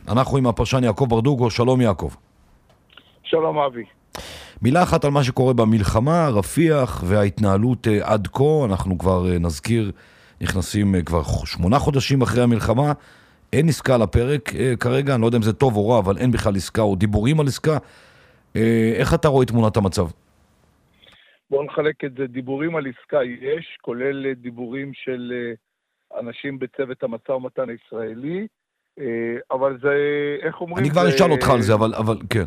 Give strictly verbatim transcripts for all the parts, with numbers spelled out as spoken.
אנחנו עם הפרשן יעקב ברדוגו. שלום יעקב. שלום אבי. מילה אחת על מה שקורה במלחמה, רפיח וההתנהלות עד כה. אנחנו כבר נזכיר, נכנסים כבר שמונה חודשים אחרי המלחמה. אין עסקה לפרק כרגע, אני לא יודע אם זה טוב או רע, אבל אין בכלל עסקה או דיבורים על עסקה. איך אתה רואה את תמונת המצב? בואו נחלק את זה. דיבורים על עסקה יש, כולל דיבורים של אנשים בצוות המשא ומתן הישראלי, אבל זה, איך אומרים? אני כבר זה... אשאל אותך על זה, אבל, אבל כן.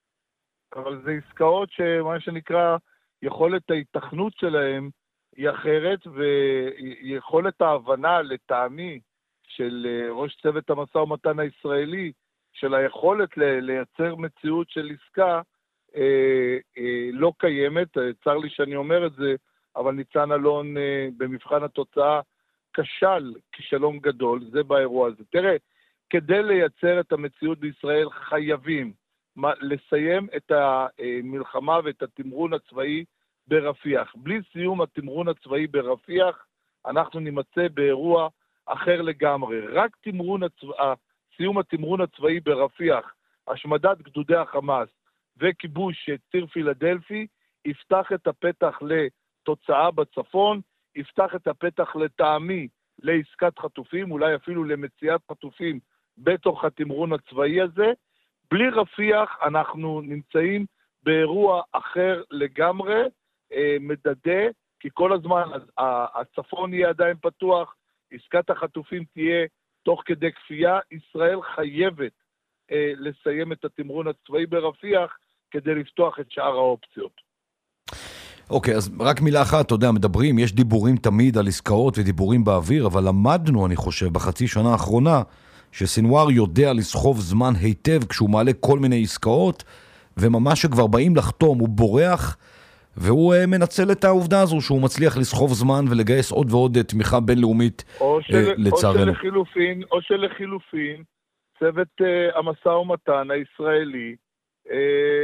אבל זה עסקאות שמה שנקרא, יכולת ההיתכנות שלהם היא אחרת, ויכולת ההבנה לטעמי של ראש צוות המשא ומתן הישראלי, של היכולת לייצר מציאות של עסקה, אה, אה, לא קיימת. צר לי שאני אומר את זה, אבל ניצן אלון אה, במבחן התוצאה כשל, כישלון גדול, זה באירוע הזה. תראה, כדי לייצר את המציאות בישראל חייבים מה, לסיים את המלחמה ואת התמרון הצבאי ברפיח. בלי סיום התמרון הצבאי ברפיח, אנחנו נימצא באירוע אחר לגמרי. רק תמרון הצבא, סיום התמרון הצבאי ברפיח, השמדת גדודי החמאס וכיבוש ציר פילדלפי, יפתח את הפתח לתוצאה בצפון, יפתח את הפתח לטעמי לעסקת חטופים, אולי אפילו למציאת חטופים בתוך התמרון הצבאי הזה. בלי רפיח אנחנו נמצאים באירוע אחר לגמרי, אה, מדדה, כי כל הזמן הצפון יהיה עדיין פתוח, עסקת החטופים תהיה תוך כדי כפייה. ישראל חייבת אה, לסיים את התמרון הצבאי ברפיח כדי לפתוח את שאר האופציות. אוקיי, אז רק מילה אחת, אתה יודע, מדברים, יש דיבורים תמיד על עסקאות ודיבורים באוויר, אבל למדנו, אני חושב, בחצי שנה האחרונה, שסינואר יודע לסחוב זמן היטב כשהוא מעלה כל מיני עסקאות, וממש שכבר באים לחתום, הוא בורח, והוא uh, מנצל את העובדה הזו שהוא מצליח לסחוב זמן ולגייס עוד ועוד תמיכה בינלאומית, או של, uh, לצערנו. או שלחילופין, או שלחילופין, צוות uh, המשא ומתן הישראלי, uh,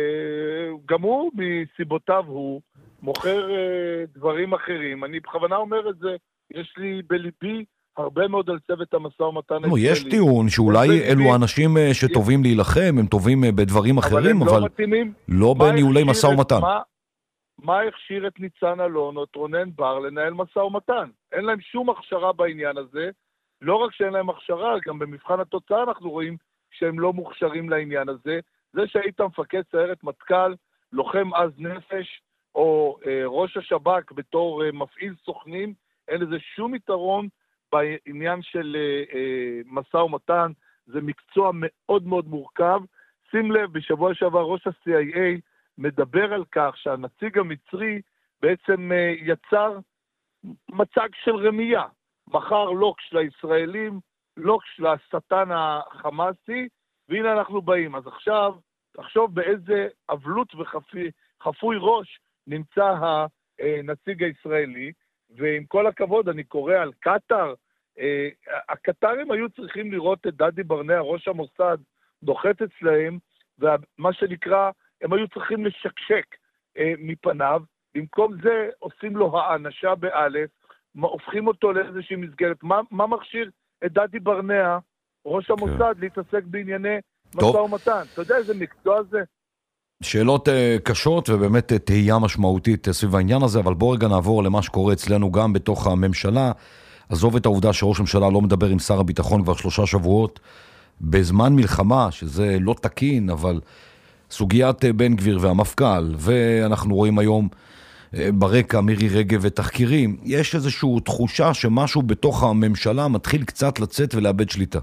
גם הוא מסיבותיו הוא מוכר uh, דברים אחרים. אני בכוונה אומר את זה, יש לי בליבי הרבה מאוד על צוות המשא ומתן הישראלי. יש טיעון שאולי אלו אנשים שטובים להילחם, הם טובים בדברים אחרים, אבל לא בניהולי משא ומתן. מה הכשיר את ניצן אלון או את רונן בר לנהל משא ומתן? אין להם שום הכשרה בעניין הזה. לא רק שאין להם הכשרה, גם במבחן התוצאה אנחנו רואים שהם לא מוכשרים לעניין הזה. זה שהיית מפקד סיירת מטכ"ל, לוחם עז נפש, או אה, ראש השב"כ בתור אה, מפעיל סוכנים, אין לזה שום יתרון בעניין של אה, אה, משא ומתן. זה מקצוע מאוד מאוד מורכב. שים לב, בשבוע שעבר ראש ה-סי איי איי מדבר על כך שהנציג המצרי בעצם אה, יצר מצג של רמייה. מחר לוקש לישראלים, לוקש לשטן החמאסי, והנה אנחנו באים. אז עכשיו, תחשוב באיזה אבלות וחפוי ראש נמצא הנציג הישראלי, ועם כל הכבוד אני קורא על קטר, אה, הקטרים היו צריכים לראות את דדי ברנע, ראש המוסד, דוחת אצלהם, ומה שנקרא, הם היו צריכים לשקשק אה, מפניו, במקום זה עושים לו האנשה באלף, הופכים אותו לאיזושהי מסגרת. מה, מה מכשיר את דדי ברנע, ראש המוסד, okay. להתעסק בענייני משא ומתן? אתה יודע איזה מקצוע זה? שאלות uh, קשות ובאמת uh, תהייה משמעותית uh, סביב העניין הזה, אבל בוא רגע נעבור למה שקורה אצלנו גם בתוך הממשלה. עזוב את העובדה שראש הממשלה לא מדבר עם שר הביטחון כבר שלושה שבועות, בזמן מלחמה, שזה לא תקין, אבל סוגיית uh, בן גביר והמפכ"ל, ואנחנו רואים היום uh, ברקע מירי רגב ותחקירים, יש איזושהי תחושה שמשהו בתוך הממשלה מתחיל קצת לצאת ולאבד שליטה.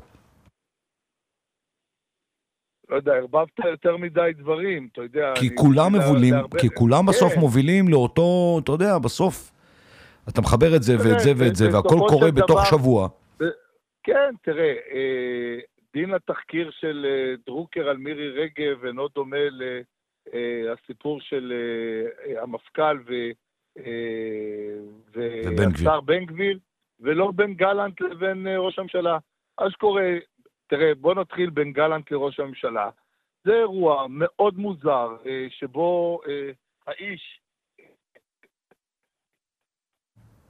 לא יודע, הרבבת יותר מדי דברים, אתה יודע. כי כולם מובילים, כי כולם בסוף מובילים לאותו, אתה יודע, בסוף אתה מחבר את זה ואת זה ואת זה, והכל קורה בתוך שבוע. כן, תראה, דין התחקיר של דרוקר על מירי רגב אינו דומה לסיפור של המפכ"ל והשר בן גביר, ולא בין גלנט לבין ראש הממשלה. אז קורה, תראה, בוא נתחיל בין גלנט לראש הממשלה. זה אירוע מאוד מוזר, שבו האיש...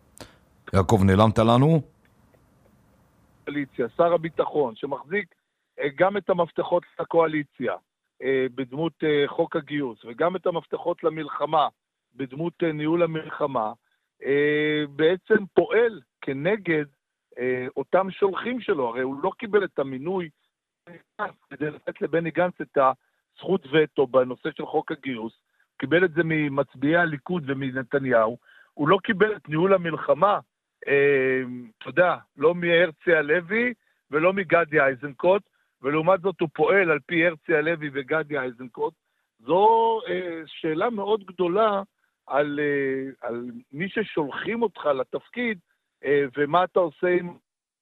יעקב, נעלמת לנו? שר הביטחון, שמחזיק גם את המפתחות לקואליציה, בדמות חוק הגיוס, וגם את המפתחות למלחמה, בדמות ניהול המלחמה, בעצם פועל כנגד אותם שולחים שלו. הרי הוא לא קיבל את המינוי כדי לתת לבני גנץ את הזכות וטו בנושא של חוק הגיוס, קיבל את זה ממצביעי הליכוד ומנתניהו, הוא לא קיבל את ניהול המלחמה, אתה יודע, לא מהרצי הלוי ולא מגדי איזנקוט, ולעומת זאת הוא פועל על פי הרצי הלוי וגדי איזנקוט. זו שאלה מאוד גדולה על, על מי ששולחים אותך לתפקיד, ומה אתה עושה עם...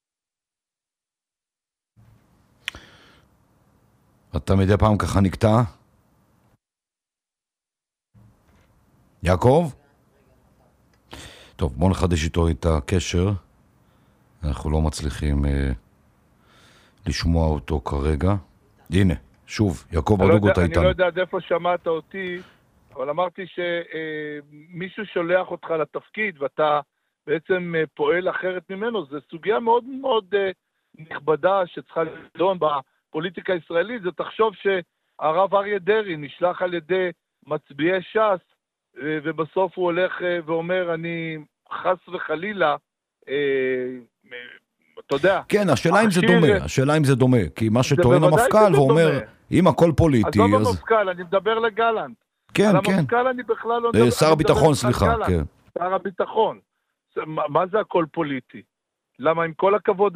אתה מדי פעם ככה נקטע? יעקב? טוב, בואו נחדש איתו את הקשר. אנחנו לא מצליחים אה, לשמוע אותו כרגע. הנה, שוב, יעקב ברדוגו, אתה איתנו. אני לא יודע עד איפה שמעת אותי, אבל אמרתי שמישהו שולח אותך לתפקיד, ואתה בעצם פועל אחרת ממנו. זו סוגיה מאוד מאוד נכבדה שצריכה לדון בפוליטיקה הישראלית. זה תחשוב שהרב אריה דרעי נשלח על ידי מצביעי ש"ס, ובסוף הוא הולך ואומר, אני חס וחלילה, אתה יודע. כן, השאלה אם זה דומה, השאלה אם זה דומה, כי מה שטוען המפכ"ל ואומר, אם הכל פוליטי, אז... אז לא במפכ"ל, אני מדבר לגלנט. כן, על כן. המפכ"ל אני בכלל לא מדבר. שר הביטחון, סליחה, כן. שר הביטחון. מה זה הכל פוליטי? למה עם כל הכבוד,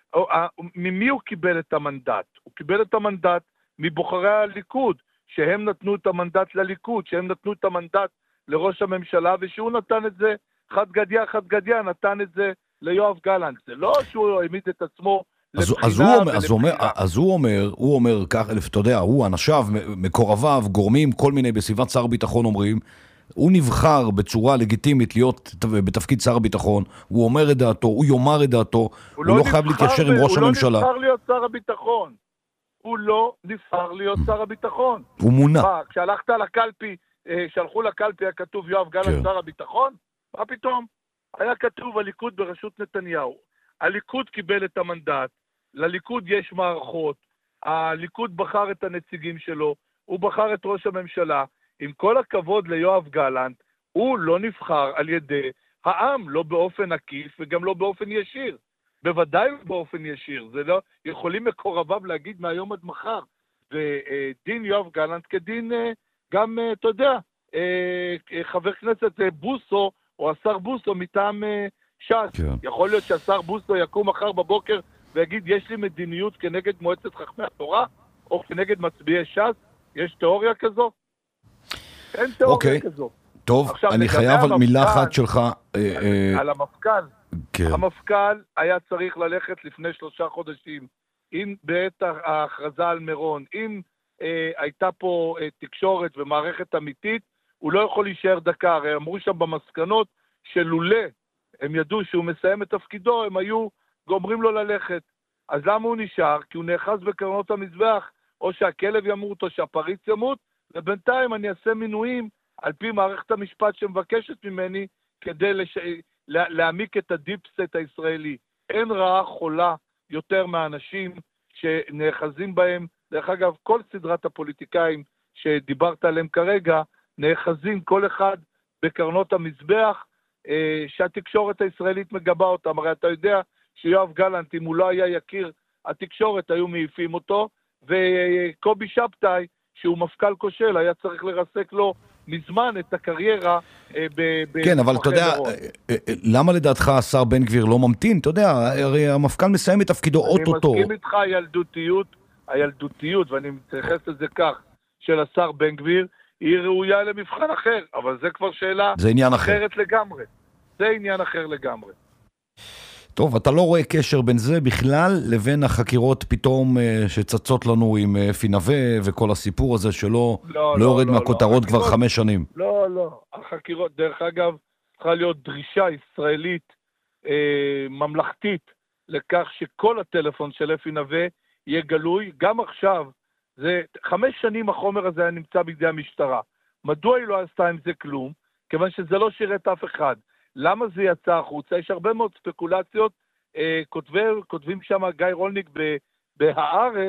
ממי הוא קיבל את המנדט? הוא קיבל את המנדט מבוחרי הליכוד, שהם נתנו את המנדט לליכוד, שהם נתנו את המנדט לראש הממשלה, ושהוא נתן את זה, חד גדיה, חד גדיה, נתן את זה ליואב גלנט. זה לא שהוא העמיד את עצמו לבחינה ולבחינה. אז הוא אומר, הוא אומר כך, אתה יודע, הוא, אנשיו, מקורביו, גורמים, כל מיני בסביבת שר הביטחון אומרים, הוא נבחר בצורה לגיטימית להיות בתפקיד שר הביטחון, הוא אומר את דעתו, הוא יאמר את דעתו, הוא לא חייב להתיישר עם ראש הממשלה. הוא לא נבחר להיות שר הביטחון. הוא לא נבחר להיות שר הביטחון. הוא מונה. מה, כשהלכת לקלפי, שלחו לקלפי, היה כתוב יואב גלנט שר הביטחון? מה פתאום? היה כתוב הליכוד בראשות נתניהו. הליכוד קיבל את המנדט, לליכוד יש מערכות, הליכוד בחר את הנציגים שלו, הוא בחר את ראש הממשלה. עם כל הכבוד ליואב גלנט, הוא לא נבחר על ידי העם, לא באופן עקיף וגם לא באופן ישיר. בוודאי באופן ישיר, זה לא, יכולים מקורביו להגיד מהיום עד מחר, ודין יואב גלנט כדין גם, אתה יודע, חבר כנסת בוסו, או השר בוסו מטעם ש"ס. כן. יכול להיות שהשר בוסו יקום מחר בבוקר ויגיד, יש לי מדיניות כנגד מועצת חכמי התורה, או כנגד מצביעי ש"ס, יש תיאוריה כזו? אין תיאוריה okay. כזו. טוב, אני חייב על מילה אחת שלך. על המפכ"ל. כן. המפכ"ל היה צריך ללכת לפני שלושה חודשים, אם בעת ההכרזה על מירון, אם אה, הייתה פה אה, תקשורת ומערכת אמיתית, הוא לא יכול להישאר דקה. הרי אמרו שם במסקנות שלולא הם ידעו שהוא מסיים את תפקידו, הם היו גומרים לו ללכת. אז למה הוא נשאר? כי הוא נאחז בקרנות המזבח, או שהכלב ימות או שהפריץ ימות, ובינתיים אני אעשה מינויים על פי מערכת המשפט שמבקשת ממני כדי לש... להעמיק את הדיפסט הישראלי. אין רעה חולה יותר מהאנשים שנאחזים בהם. דרך אגב, כל סדרת הפוליטיקאים שדיברת עליהם כרגע, נאחזים כל אחד בקרנות המזבח, שהתקשורת הישראלית מגבה אותם. הרי אתה יודע שיואב גלנט, אם הוא לא היה יכיר התקשורת, היו מעיפים אותו, וקובי שבתאי, שהוא מפכ"ל כושל, היה צריך לרסק לו מזמן את הקריירה. כן, אבל אתה יודע, למה לדעתך השר בן גביר לא ממתין? אתה יודע, הרי המפכ"ל מסיים את תפקידו אוטוטו. אני מסכים איתך, הילדותיות, הילדותיות, ואני מתייחס לזה כך, של השר בן גביר, היא ראויה למבחן אחר, אבל זה כבר שאלה אחרת לגמרי. זה עניין אחר לגמרי. טוב, אתה לא רואה קשר בין זה בכלל לבין החקירות פתאום שצצות לנו עם אפי נווה וכל הסיפור הזה שלא לא, לא יורד לא, מהכותרות לא, כבר החקירות, חמש שנים. לא, לא. החקירות, דרך אגב, צריכה להיות דרישה ישראלית אה, ממלכתית לכך שכל הטלפון של אפי נווה יהיה גלוי. גם עכשיו, זה חמש שנים החומר הזה היה נמצא בידי המשטרה. מדוע היא לא עשתה עם זה כלום? כיוון שזה לא שירת אף אחד. למה זה יצא החוצה? יש הרבה מאוד ספקולציות, אה, כותבים, כותבים שם גיא רולניק בהארץ,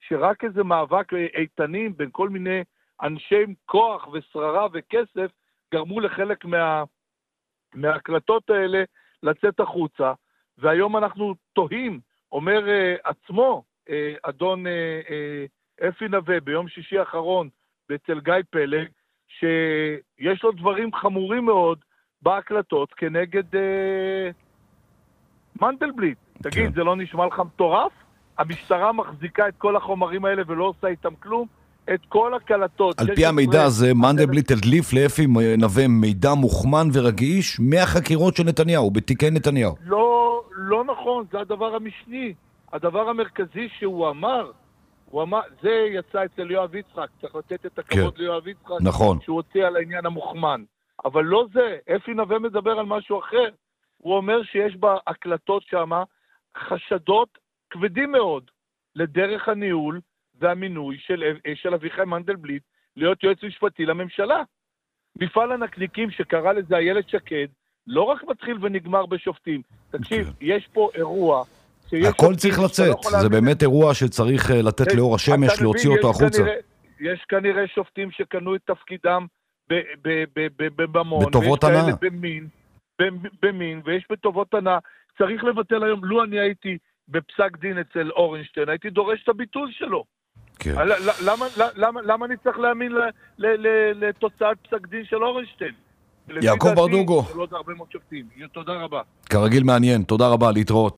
שרק איזה מאבק איתנים בין כל מיני אנשי כוח ושררה וכסף גרמו לחלק מה, מההקלטות האלה לצאת החוצה, והיום אנחנו תוהים, אומר uh, עצמו, uh, אדון uh, uh, אפי נווה ביום שישי האחרון אצל גיא פלג, שיש לו דברים חמורים מאוד בהקלטות כנגד uh, מנדלבליט. תגיד, כן. זה לא נשמע לך מטורף? המשטרה מחזיקה את כל החומרים האלה ולא עושה איתם כלום? את כל הקלטות. על פי המידע הזה, מנדלבליט הדליף לאפי נווה מידע מוכמן ורגיש מהחקירות של נתניהו, בתיקי נתניהו. לא, לא נכון, זה הדבר המשני. הדבר המרכזי שהוא אמר, הוא אמר, זה יצא אצל יואב יצחק, צריך לתת את הכבוד כן. ליואב יצחק, נכון. שהוא הוציא על העניין המוכמן. אבל לא זה, אפי נווה מדבר על משהו אחר. הוא אומר שיש בהקלטות שמה חשדות כבדים מאוד לדרך הניהול והמינוי של, של אביחי מנדלבליט להיות יועץ משפטי לממשלה. מפעל הנקניקים שקרא לזה הילד שקד, לא רק מתחיל ונגמר בשופטים. תקשיב, okay. יש פה אירוע הכל צריך לצאת, לא זה באמת אירוע שצריך לתת לאור השמש, להוציא אותו החוצה. יש כנראה שופטים שקנו את תפקידם בממון, בטובות ענה. במין, במין, ויש בטובות ענה. צריך לבטל היום, לו אני הייתי בפסק דין אצל אורנשטיין, הייתי דורש את הביטול שלו. כן. למה, למה, למה אני צריך להאמין לתוצאת פסק דין של אורנשטיין? יעקב ברדוגו. תודה רבה. כרגיל מעניין, תודה רבה, להתראות.